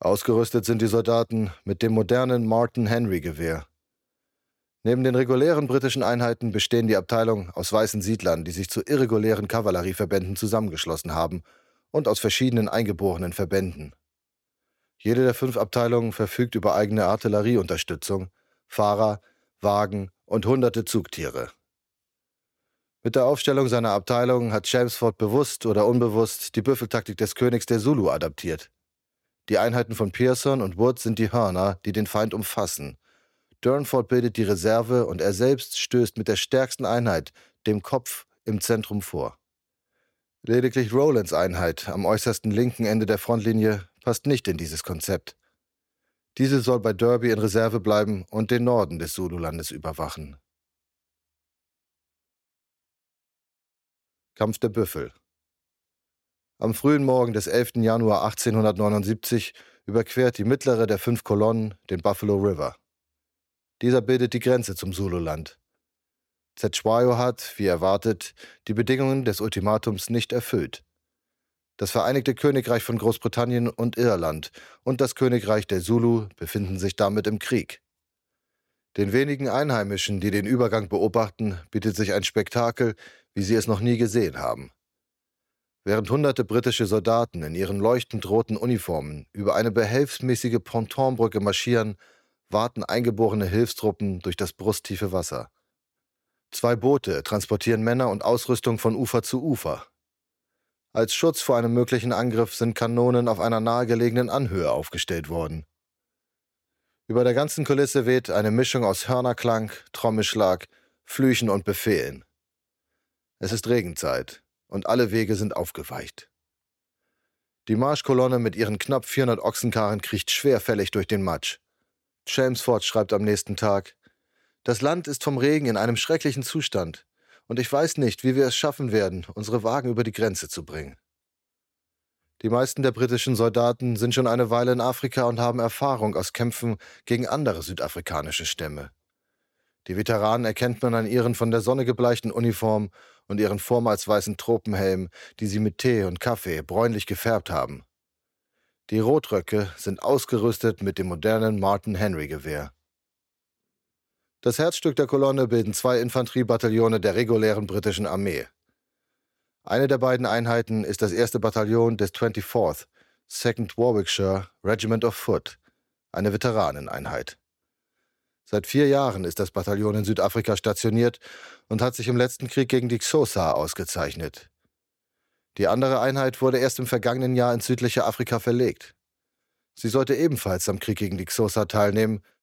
Ausgerüstet sind die Soldaten mit dem modernen Martin-Henry-Gewehr. Neben den regulären britischen Einheiten bestehen die Abteilungen aus weißen Siedlern, die sich zu irregulären Kavallerieverbänden zusammengeschlossen haben, und aus verschiedenen eingeborenen Verbänden. Jede der 5 Abteilungen verfügt über eigene Artillerieunterstützung, Fahrer, Wagen und hunderte Zugtiere. Mit der Aufstellung seiner Abteilung hat Chelmsford bewusst oder unbewusst die Büffeltaktik des Königs der Zulu adaptiert. Die Einheiten von Pearson und Wood sind die Hörner, die den Feind umfassen. Durnford bildet die Reserve und er selbst stößt mit der stärksten Einheit, dem Kopf, im Zentrum vor. Lediglich Rowlands Einheit am äußersten linken Ende der Frontlinie passt nicht in dieses Konzept. Diese soll bei Derby in Reserve bleiben und den Norden des Zululandes überwachen. Kampf der Büffel. Am frühen Morgen des 11. Januar 1879 überquert die mittlere der 5 Kolonnen den Buffalo River. Dieser bildet die Grenze zum Zululand. Cetshwayo hat, wie erwartet, die Bedingungen des Ultimatums nicht erfüllt. Das Vereinigte Königreich von Großbritannien und Irland und das Königreich der Zulu befinden sich damit im Krieg. Den wenigen Einheimischen, die den Übergang beobachten, bietet sich ein Spektakel, wie sie es noch nie gesehen haben. Während hunderte britische Soldaten in ihren leuchtend roten Uniformen über eine behelfsmäßige Pontonbrücke marschieren, warten eingeborene Hilfstruppen durch das brusttiefe Wasser. 2 Boote transportieren Männer und Ausrüstung von Ufer zu Ufer. Als Schutz vor einem möglichen Angriff sind Kanonen auf einer nahegelegenen Anhöhe aufgestellt worden. Über der ganzen Kulisse weht eine Mischung aus Hörnerklang, Trommelschlag, Flüchen und Befehlen. Es ist Regenzeit und alle Wege sind aufgeweicht. Die Marschkolonne mit ihren knapp 400 Ochsenkarren kriecht schwerfällig durch den Matsch. Chelmsford schreibt am nächsten Tag: Das Land ist vom Regen in einem schrecklichen Zustand, und ich weiß nicht, wie wir es schaffen werden, unsere Wagen über die Grenze zu bringen. Die meisten der britischen Soldaten sind schon eine Weile in Afrika und haben Erfahrung aus Kämpfen gegen andere südafrikanische Stämme. Die Veteranen erkennt man an ihren von der Sonne gebleichten Uniformen und ihren vormals weißen Tropenhelmen, die sie mit Tee und Kaffee bräunlich gefärbt haben. Die Rotröcke sind ausgerüstet mit dem modernen Martin-Henry-Gewehr. Das Herzstück der Kolonne bilden 2 Infanteriebataillone der regulären britischen Armee. Eine der beiden Einheiten ist das 1. Bataillon des 24th, 2nd Warwickshire Regiment of Foot, eine Veteraneneinheit. Seit 4 Jahren ist das Bataillon in Südafrika stationiert und hat sich im letzten Krieg gegen die Xhosa ausgezeichnet. Die andere Einheit wurde erst im vergangenen Jahr ins südliche Afrika verlegt. Sie sollte ebenfalls am Krieg gegen die Xhosa teilnehmen,